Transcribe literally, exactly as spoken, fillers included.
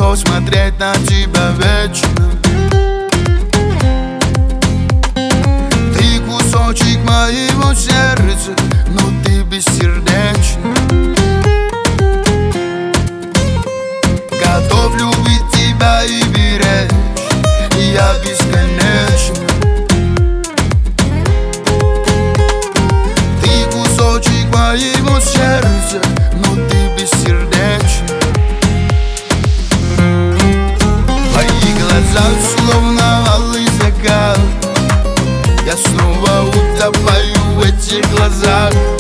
готов смотреть на тебя вечно. Ты кусочек моего сердца, но ты бессердечна. Готов любить тебя и беречь, и я бесконечно. Ты кусочек моего сердца, но ты бессердечна. Твои глаза словно алый закат, я снова утопаю в этих глазах.